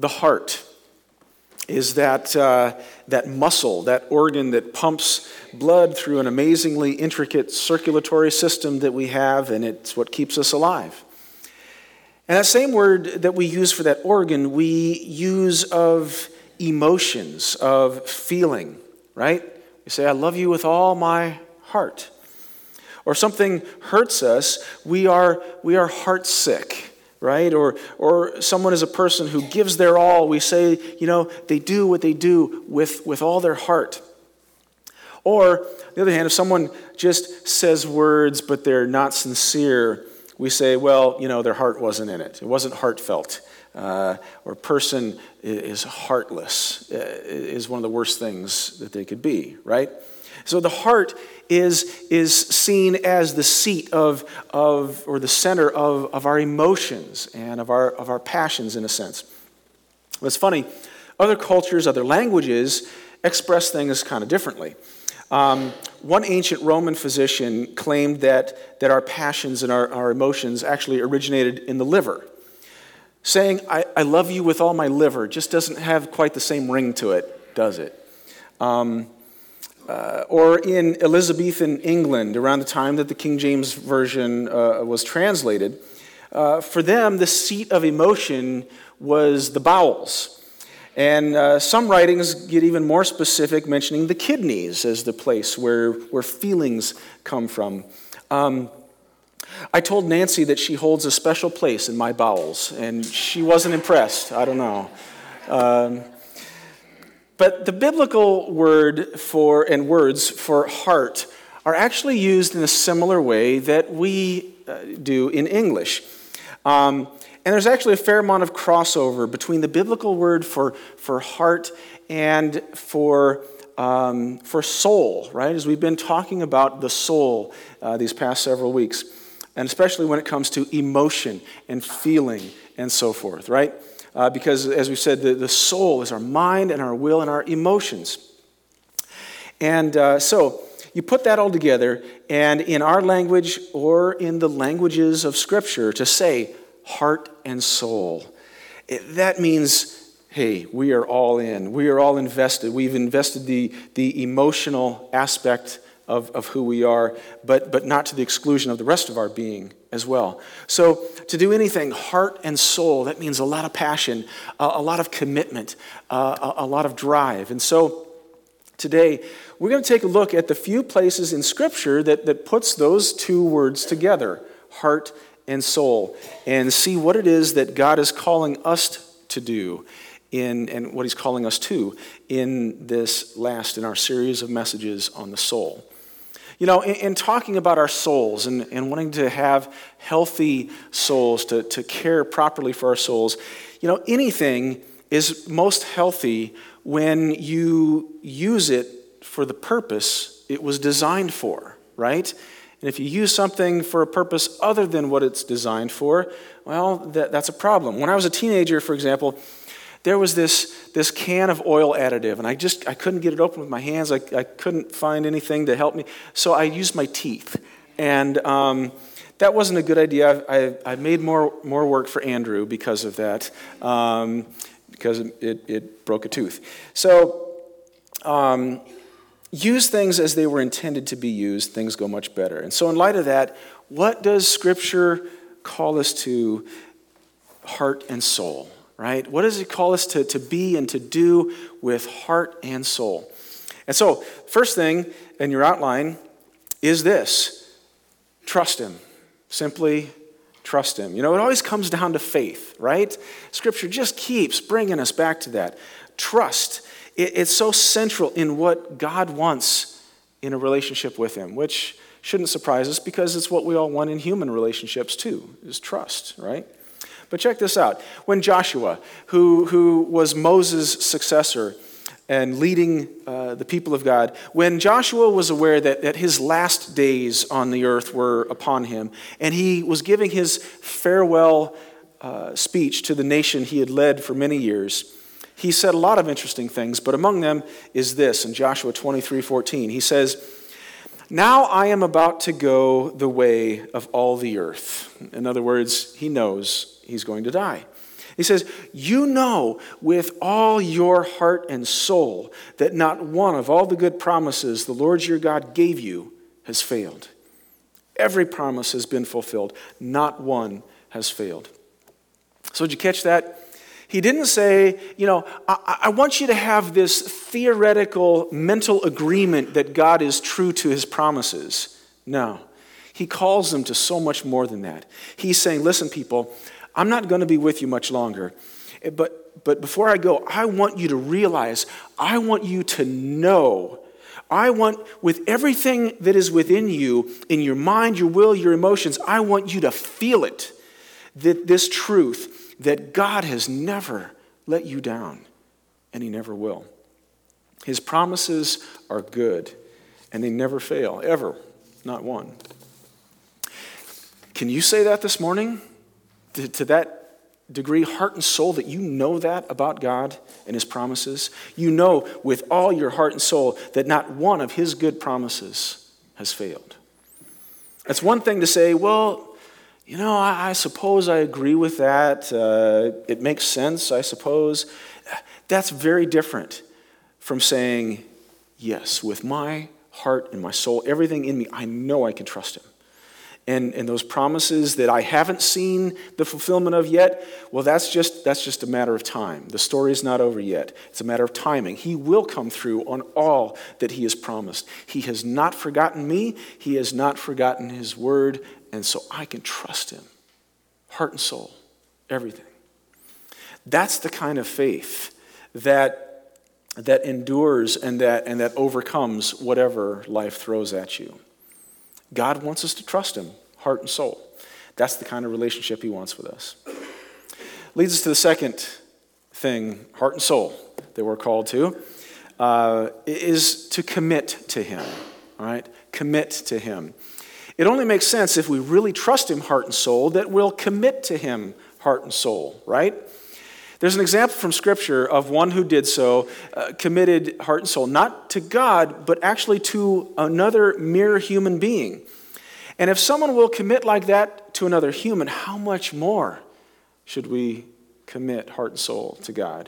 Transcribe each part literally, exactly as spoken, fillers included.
The heart is that, uh, that muscle, that organ that pumps blood through an amazingly intricate circulatory system that we have, and it's what keeps us alive. And that same word that we use for that organ, we use of emotions, of feeling, right? We say, I love you with all my heart. Or something hurts us, we are, we are heart sick, right? Or, or someone is a person who gives their all. We say, you know, they do what they do with, with all their heart. Or, on the other hand, if someone just says words but they're not sincere, we say, well, you know, their heart wasn't in it. It wasn't heartfelt. Uh, or a person is heartless uh, is one of the worst things that they could be, right? So the heart is, is seen as the seat of, of or the center of, of our emotions and of our, of our passions, in a sense. But it's funny, other cultures, other languages express things kind of differently. Um, one ancient Roman physician claimed that, that our passions and our, our emotions actually originated in the liver. Saying, I, I love you with all my liver just doesn't have quite the same ring to it, does it? Um, uh, or in Elizabethan England, around the time that the King James Version uh, was translated, uh, for them, the seat of emotion was the bowels. And uh, some writings get even more specific, mentioning the kidneys as the place where, where feelings come from. Um, I told Nancy that she holds a special place in my bowels, and she wasn't impressed. I don't know. Um, but the biblical word for and words for heart are actually used in a similar way that we uh, do in English. Um, And there's actually a fair amount of crossover between the biblical word for, for heart and for, um, for soul, right? As we've been talking about the soul uh, these past several weeks, and especially when it comes to emotion and feeling and so forth, right? Uh, because, as we said, the, the soul is our mind and our will and our emotions. And uh, so you put that all together, and in our language or in the languages of Scripture, to say heart and soul, it, that means, hey, we are all in. We are all invested. We've invested the, the emotional aspect of, of who we are, but, but not to the exclusion of the rest of our being as well. So to do anything heart and soul, that means a lot of passion, a, a lot of commitment, uh, a, a lot of drive. And so today, we're going to take a look at the few places in Scripture that, that puts those two words together, heart and soul, and see what it is that God is calling us to do in, and what he's calling us to in this last in our series of messages on the soul. You know, in, in talking about our souls and, and wanting to have healthy souls, to, to care properly for our souls, you know, anything is most healthy when you use it for the purpose it was designed for, right? And if you use something for a purpose other than what it's designed for, well, that, that's a problem. When I was a teenager, for example, there was this, this can of oil additive, and I just I couldn't get it open with my hands. I, I couldn't find anything to help me, so I used my teeth. And um, that wasn't a good idea. I, I made more, more work for Andrew because of that, um, because it, it broke a tooth. So um, use things as they were intended to be used, things go much better. And so in light of that, what does Scripture call us to? Heart and soul, right? What does it call us to, to be and to do with heart and soul? And so, first thing in your outline is this: trust him. Simply trust him. You know, it always comes down to faith, right? Scripture just keeps bringing us back to that. Trust. It's so central in what God wants in a relationship with him, which shouldn't surprise us because it's what we all want in human relationships too, is trust, right? But check this out. When Joshua, who, who was Moses' successor and leading uh, the people of God, when Joshua was aware that, that his last days on the earth were upon him, and he was giving his farewell uh, speech to the nation he had led for many years, he said a lot of interesting things, but among them is this in Joshua twenty-three fourteen. He says, "Now I am about to go the way of all the earth." In other words, he knows he's going to die. He says, you know with all your heart and soul that not one of all the good promises the Lord your God gave you has failed. Every promise has been fulfilled. Not one has failed. So did you catch that? He didn't say, you know, I, I want you to have this theoretical mental agreement that God is true to his promises. No. He calls them to so much more than that. He's saying, listen, people, I'm not going to be with you much longer. But, but before I go, I want you to realize, I want you to know, I want, with everything that is within you, in your mind, your will, your emotions, I want you to feel it, that this truth, that God has never let you down, and he never will. His promises are good, and they never fail, ever, not one. Can you say that this morning? To, to that degree, heart and soul, that you know that about God and his promises? You know with all your heart and soul that not one of his good promises has failed. That's one thing to say, well, you know, I, I suppose I agree with that. Uh, it makes sense, I suppose. That's very different from saying, yes, with my heart and my soul, everything in me, I know I can trust him. And, and those promises that I haven't seen the fulfillment of yet, well, that's just, that's just a matter of time. The story is not over yet. It's a matter of timing. He will come through on all that he has promised. He has not forgotten me. He has not forgotten his word. And so I can trust him. Heart and soul. Everything. That's the kind of faith that, that endures and that, and that overcomes whatever life throws at you. God wants us to trust him, heart and soul. That's the kind of relationship he wants with us. Leads us to the second thing, heart and soul, that we're called to, uh, is to commit to him. All right? Commit to him. It only makes sense if we really trust him, heart and soul, that we'll commit to him, heart and soul, right? There's an example from Scripture of one who did so, uh, committed heart and soul, not to God, but actually to another mere human being. And if someone will commit like that to another human, how much more should we commit heart and soul to God?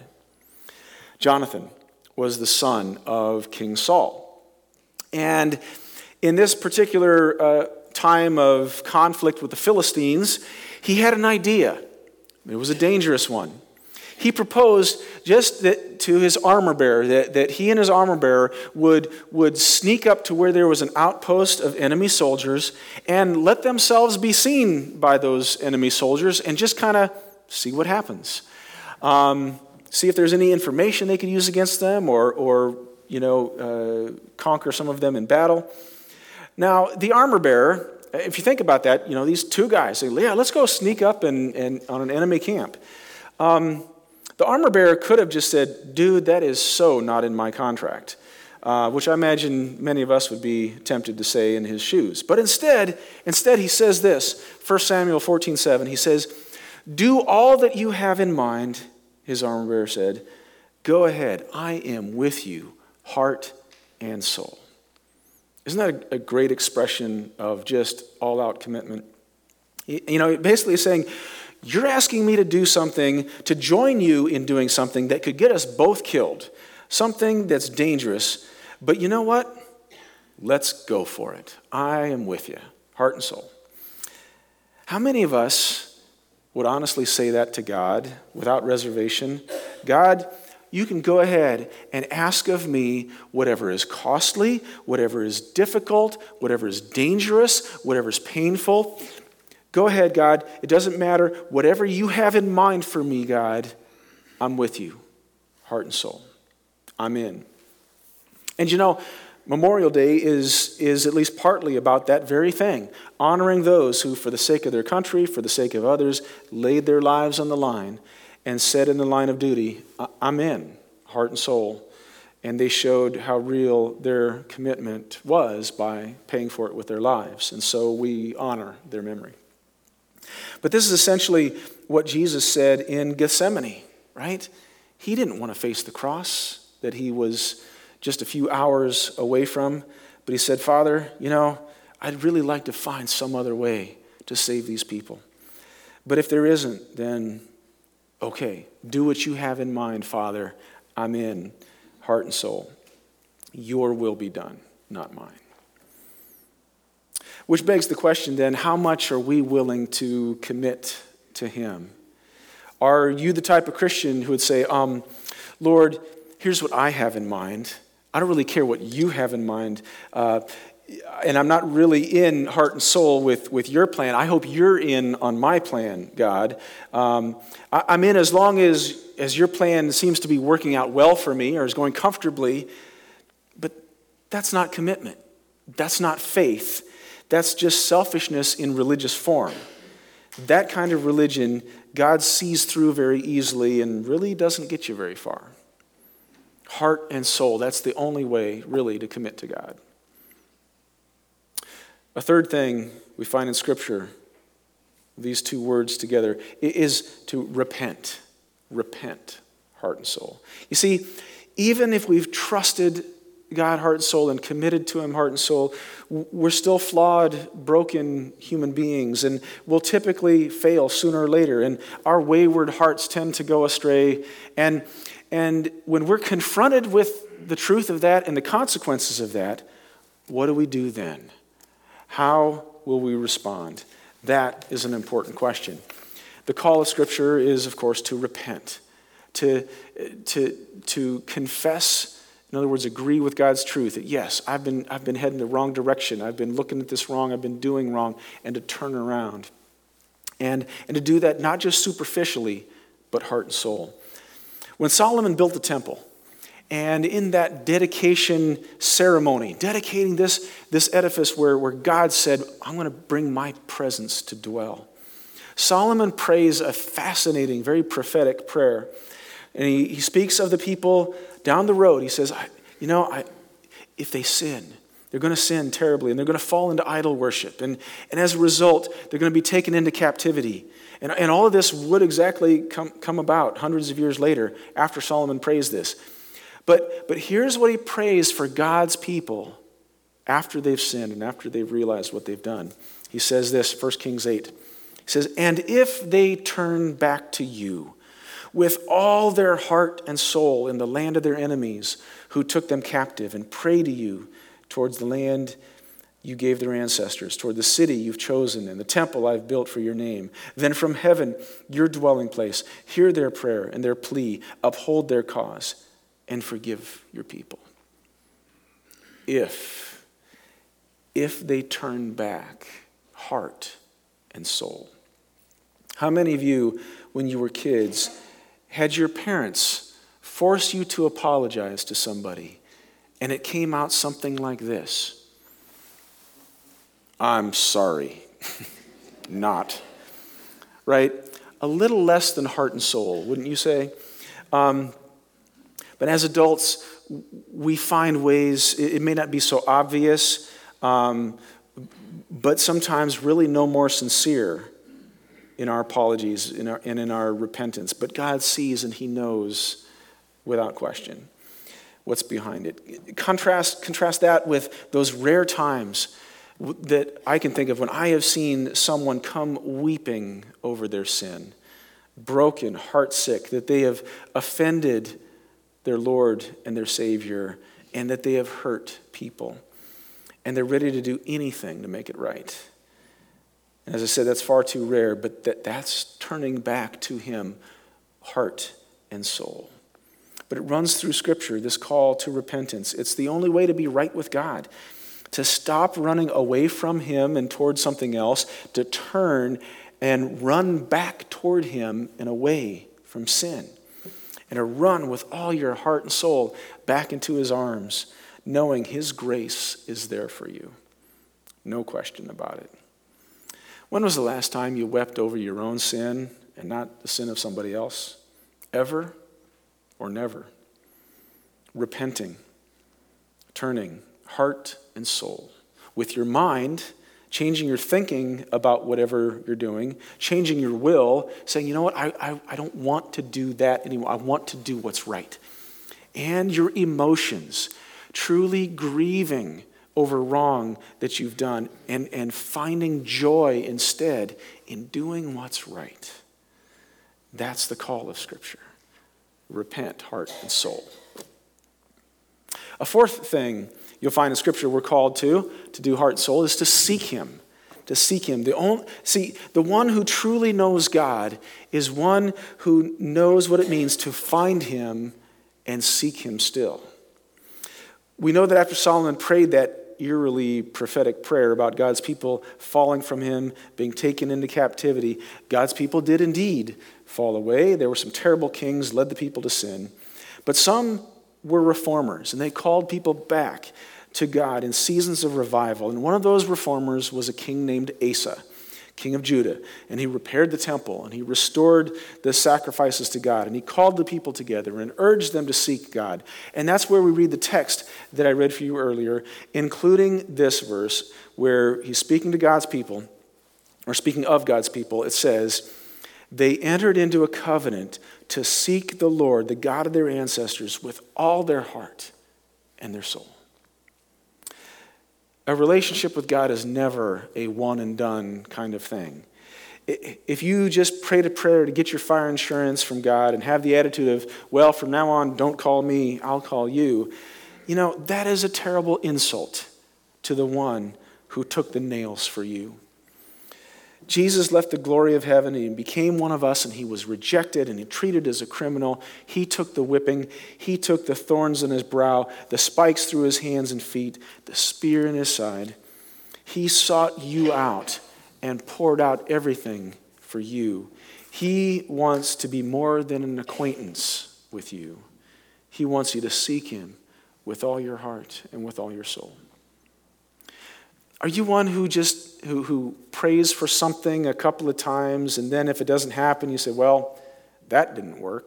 Jonathan was the son of King Saul. And in this particular uh, time of conflict with the Philistines, he had an idea. It was a dangerous one. He proposed just that to his armor bearer, that, that he and his armor bearer would, would sneak up to where there was an outpost of enemy soldiers and let themselves be seen by those enemy soldiers and just kind of see what happens. Um, see if there's any information they could use against them or, or you know, uh, conquer some of them in battle. Now, the armor bearer, if you think about that, you know, these two guys say, yeah, let's go sneak up and, and on an enemy camp. Um, The armor bearer could have just said, dude, that is so not in my contract, uh, which I imagine many of us would be tempted to say in his shoes. But instead, instead he says this, First Samuel fourteen seven, he says, do all that you have in mind, his armor bearer said, go ahead, I am with you, heart and soul. Isn't that a, a great expression of just all-out commitment? You know, basically saying, you're asking me to do something, to join you in doing something that could get us both killed, something that's dangerous, but you know what? Let's go for it. I am with you, heart and soul. How many of us would honestly say that to God without reservation? God, you can go ahead and ask of me whatever is costly, whatever is difficult, whatever is dangerous, whatever is painful. Go ahead, God. It doesn't matter. Whatever you have in mind for me, God, I'm with you, heart and soul. I'm in. And you know, Memorial Day is, is at least partly about that very thing, honoring those who, for the sake of their country, for the sake of others, laid their lives on the line and said in the line of duty, I'm in, heart and soul. And they showed how real their commitment was by paying for it with their lives. And so we honor their memory. But this is essentially what Jesus said in Gethsemane, right? He didn't want to face the cross that he was just a few hours away from, but he said, Father, you know, I'd really like to find some other way to save these people. But if there isn't, then, okay, do what you have in mind, Father. I'm in, heart and soul. Your will be done, not mine. Which begs the question then, how much are we willing to commit to him? Are you the type of Christian who would say, um, Lord, here's what I have in mind. I don't really care what you have in mind. Uh, and I'm not really in heart and soul with, with your plan. I hope you're in on my plan, God. Um, I, I'm in as long as, as your plan seems to be working out well for me or is going comfortably. But that's not commitment. That's not faith. That's just selfishness in religious form. That kind of religion, God sees through very easily and really doesn't get you very far. Heart and soul, that's the only way, really, to commit to God. A third thing we find in Scripture, these two words together, is to repent. Repent, heart and soul. You see, even if we've trusted God, heart and soul, and committed to him, heart and soul, we're still flawed, broken human beings, and we'll typically fail sooner or later, and our wayward hearts tend to go astray. And, and when we're confronted with the truth of that and the consequences of that, what do we do then? How will we respond? That is an important question. The call of Scripture is, of course, to repent, to, to, to confess. In other words, agree with God's truth that, yes, I've been, I've been heading the wrong direction. I've been looking at this wrong. I've been doing wrong, and to turn around. And, and to do that not just superficially, but heart and soul. When Solomon built the temple, and in that dedication ceremony, dedicating this, this edifice where, where God said, I'm going to bring my presence to dwell, Solomon prays a fascinating, very prophetic prayer. And he, he speaks of the people down the road. He says, I, you know, I, if they sin, they're going to sin terribly, and they're going to fall into idol worship. And, and as a result, they're going to be taken into captivity. And, and all of this would exactly come, come about hundreds of years later after Solomon prays this. But, but here's what he prays for God's people after they've sinned and after they've realized what they've done. He says this, First Kings eight. He says, and if they turn back to you with all their heart and soul in the land of their enemies who took them captive, and pray to you towards the land you gave their ancestors, toward the city you've chosen and the temple I've built for your name, then from heaven, your dwelling place, hear their prayer and their plea, uphold their cause, and forgive your people. If, if they turn back heart and soul. How many of you, when you were kids, had your parents force you to apologize to somebody, and it came out something like this? I'm sorry. Not. Right? A little less than heart and soul, wouldn't you say? Um, but as adults, we find ways, it, it may not be so obvious, um, but sometimes really no more sincere in our apologies in our, and in our repentance. But God sees and he knows without question what's behind it. Contrast, contrast that with those rare times that I can think of when I have seen someone come weeping over their sin, broken, heartsick, that they have offended their Lord and their Savior, and that they have hurt people. And they're ready to do anything to make it right. And as I said, that's far too rare, but that, that's turning back to him, heart and soul. But it runs through Scripture, this call to repentance. It's the only way to be right with God, to stop running away from him and toward something else, to turn and run back toward him and away from sin, and to run with all your heart and soul back into his arms, knowing his grace is there for you. No question about it. When was the last time you wept over your own sin and not the sin of somebody else? Ever or never? Repenting, turning heart and soul. With your mind, changing your thinking about whatever you're doing, changing your will, saying, you know what, I, I, I don't want to do that anymore. I want to do what's right. And your emotions, truly grieving over wrong that you've done, and, and finding joy instead in doing what's right. That's the call of Scripture. Repent, heart and soul. A fourth thing you'll find in Scripture we're called to, to do heart and soul, is to seek him. To seek him. The only, see, the one who truly knows God is one who knows what it means to find him and seek him still. We know that after Solomon prayed that eerily prophetic prayer about God's people falling from him, being taken into captivity, God's people did indeed fall away. There were some terrible kings, led the people to sin. But some were reformers, and they called people back to God in seasons of revival. And one of those reformers was a king named Asa, king of Judah. And he repaired the temple, and he restored the sacrifices to God. And he called the people together and urged them to seek God. And that's where we read the text that I read for you earlier, including this verse where he's speaking to God's people, or speaking of God's people. It says, they entered into a covenant to seek the Lord, the God of their ancestors, with all their heart and their soul. A relationship with God is never a one and done kind of thing. If you just prayed a prayer to get your fire insurance from God and have the attitude of, well, from now on, don't call me, I'll call you, you know, that is a terrible insult to the one who took the nails for you. Jesus left the glory of heaven and he became one of us, and he was rejected and he treated as a criminal. He took the whipping. He took the thorns in his brow, the spikes through his hands and feet, the spear in his side. He sought you out and poured out everything for you. He wants to be more than an acquaintance with you. He wants you to seek him with all your heart and with all your soul. Are you one who just who, who prays for something a couple of times, and then if it doesn't happen, you say, well, that didn't work?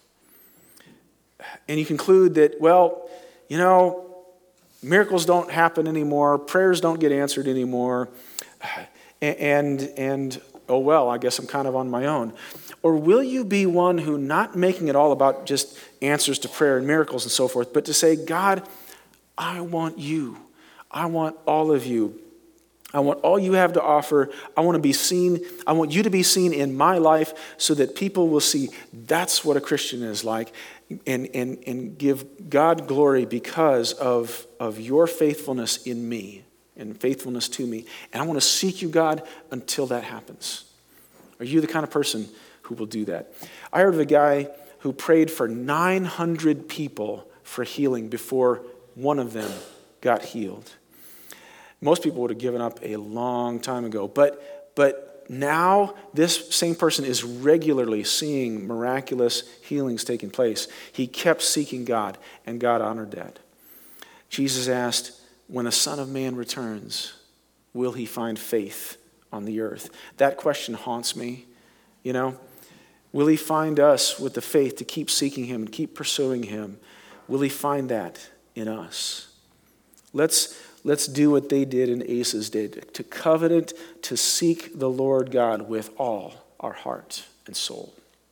And you conclude that, well, you know, miracles don't happen anymore, prayers don't get answered anymore, and, and oh, well, I guess I'm kind of on my own. Or will you be one who, not making it all about just answers to prayer and miracles and so forth, but to say, God, I want you. I want all of you. I want all you have to offer. I want to be seen. I want you to be seen in my life so that people will see that's what a Christian is like, and, and, and give God glory because of, of your faithfulness in me and faithfulness to me. And I want to seek you, God, until that happens. Are you the kind of person who will do that? I heard of a guy who prayed for nine hundred people for healing before one of them got healed. Most people would have given up a long time ago. But, but now this same person is regularly seeing miraculous healings taking place. He kept seeking God, and God honored that. Jesus asked, when the Son of Man returns, will he find faith on the earth? That question haunts me, you know. Will he find us with the faith to keep seeking him and keep pursuing him? Will he find that in us? Let's Let's do what they did and Asa's did, to covenant, to seek the Lord God with all our heart and soul.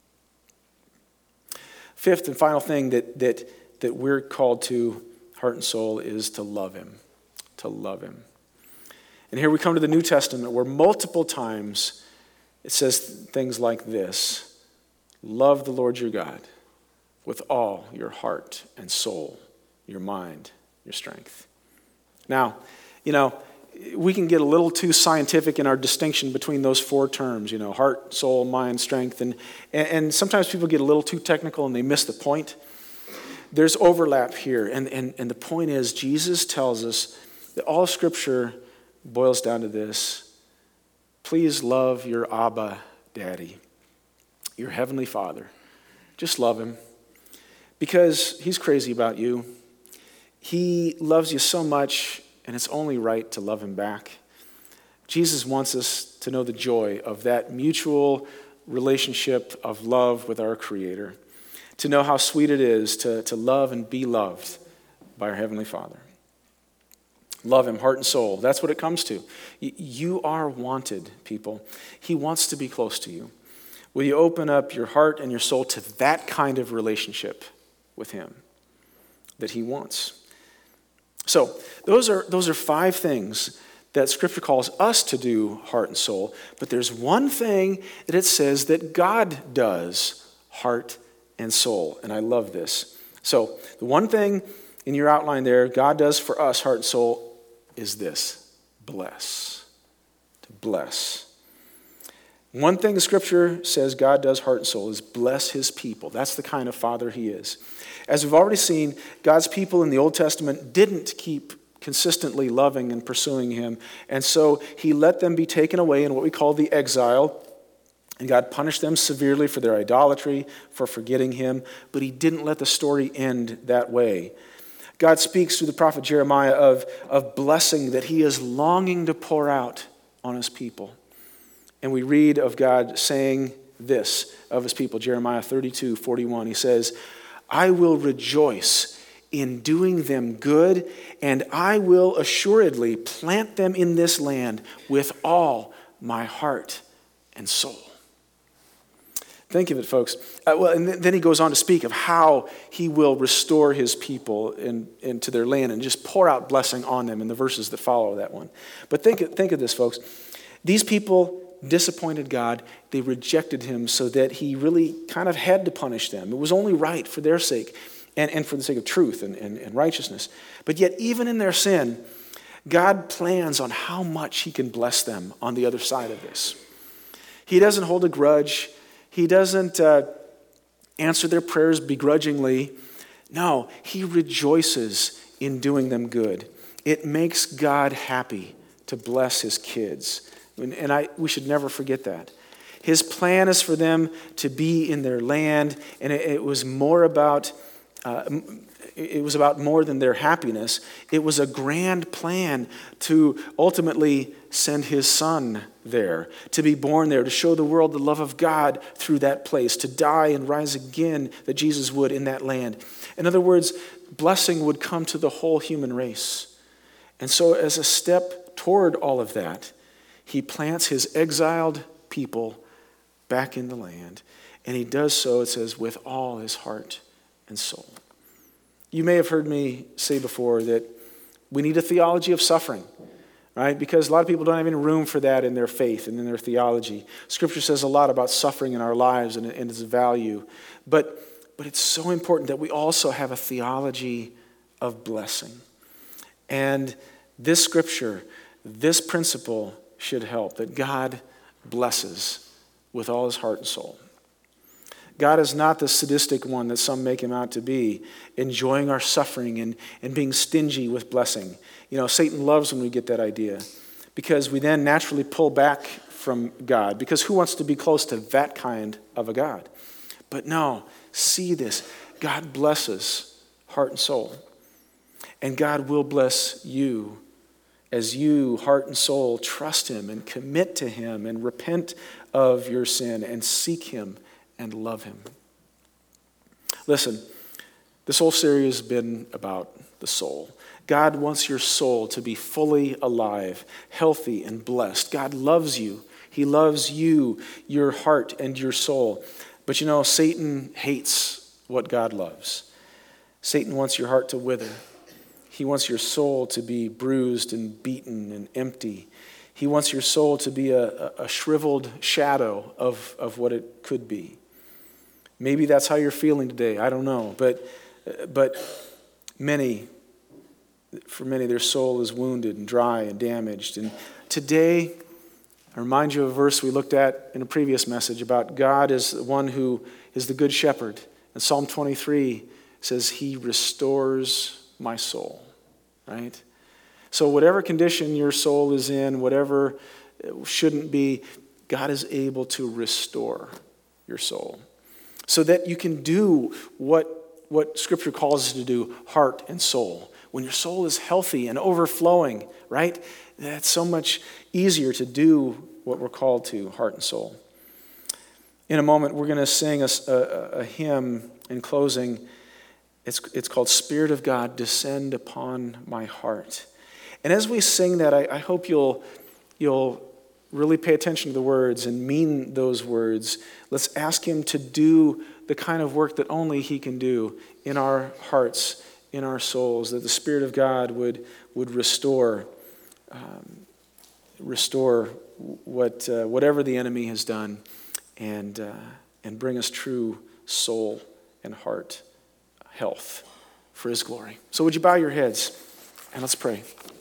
Fifth and final thing that, that, that we're called to, heart and soul, is to love him, to love him. And here we come to the New Testament where multiple times it says things like this: love the Lord your God with all your heart and soul, your mind, your strength. Now, you know, we can get a little too scientific in our distinction between those four terms, you know, heart, soul, mind, strength, and, and sometimes people get a little too technical and they miss the point. There's overlap here, and, and, and the point is Jesus tells us that all Scripture boils down to this: please love your Abba Daddy, your Heavenly Father. Just love him because he's crazy about you. He loves you so much, and it's only right to love him back. Jesus wants us to know the joy of that mutual relationship of love with our Creator, to know how sweet it is to, to love and be loved by our Heavenly Father. Love him, heart and soul. That's what it comes to. You are wanted, people. He wants to be close to you. Will you open up your heart and your soul to that kind of relationship with him that he wants? So those are those are five things that Scripture calls us to do, heart and soul. But there's one thing that it says that God does, heart and soul. And I love this. So the one thing in your outline there, God does for us, heart and soul, is this: bless. To bless. One thing the Scripture says God does, heart and soul, is bless his people. That's the kind of Father he is. As we've already seen, God's people in the Old Testament didn't keep consistently loving and pursuing him, and so he let them be taken away in what we call the exile, and God punished them severely for their idolatry, for forgetting him, but he didn't let the story end that way. God speaks through the prophet Jeremiah of, of blessing that he is longing to pour out on his people. And we read of God saying this of his people, Jeremiah thirty-two forty-one. He says, I will rejoice in doing them good, and I will assuredly plant them in this land with all my heart and soul. Think of it, folks. Uh, well, and then he goes on to speak of how he will restore his people in, into their land and just pour out blessing on them in the verses that follow that one. But think, think of this, folks. These people disappointed God. They rejected him so that he really kind of had to punish them. It was only right for their sake and, and for the sake of truth and, and, and righteousness. But yet, even in their sin, God plans on how much he can bless them on the other side of this. He doesn't hold a grudge. He doesn't uh, answer their prayers begrudgingly. No, he rejoices in doing them good. It makes God happy to bless his kids. And I, we should never forget that. His plan is for them to be in their land, and it, it was more about uh, it was about more than their happiness. It was a grand plan to ultimately send his son there, to be born there, to show the world the love of God through that place, to die and rise again that Jesus would in that land. In other words, blessing would come to the whole human race. And so as a step toward all of that, he plants his exiled people back in the land. And he does so, it says, with all his heart and soul. You may have heard me say before that we need a theology of suffering, right? Because a lot of people don't have any room for that in their faith and in their theology. Scripture says a lot about suffering in our lives and, and its value. But, but it's so important that we also have a theology of blessing. And this scripture, this principle should help, that God blesses with all his heart and soul. God is not the sadistic one that some make him out to be, enjoying our suffering and, and being stingy with blessing. You know, Satan loves when we get that idea, because we then naturally pull back from God, because who wants to be close to that kind of a God? But no, see this. God blesses heart and soul. And God will bless you as you, heart and soul, trust him and commit to him and repent of your sin and seek him and love him. Listen, this whole series has been about the soul. God wants your soul to be fully alive, healthy, and blessed. God loves you. He loves you, your heart, and your soul. But you know, Satan hates what God loves. Satan wants your heart to wither. He wants your soul to be bruised and beaten and empty. He wants your soul to be a, a shriveled shadow of, of what it could be. Maybe that's how you're feeling today. I don't know. But, but many, for many, their soul is wounded and dry and damaged. And today, I remind you of a verse we looked at in a previous message about God as the one who is the good shepherd. And Psalm twenty-three says, he restores my soul, right? So whatever condition your soul is in, whatever shouldn't be, God is able to restore your soul so that you can do what, what Scripture calls us to do, heart and soul. When your soul is healthy and overflowing, right, that's so much easier to do what we're called to, heart and soul. In a moment, we're going to sing a, a, a hymn in closing. It's, it's called Spirit of God, Descend Upon My Heart. And as we sing that, I, I hope you'll, you'll really pay attention to the words and mean those words. Let's ask him to do the kind of work that only he can do in our hearts, in our souls, that the Spirit of God would, would restore um, restore what uh, whatever the enemy has done, and uh, and bring us true soul and heart health for his glory. So would you bow your heads and let's pray.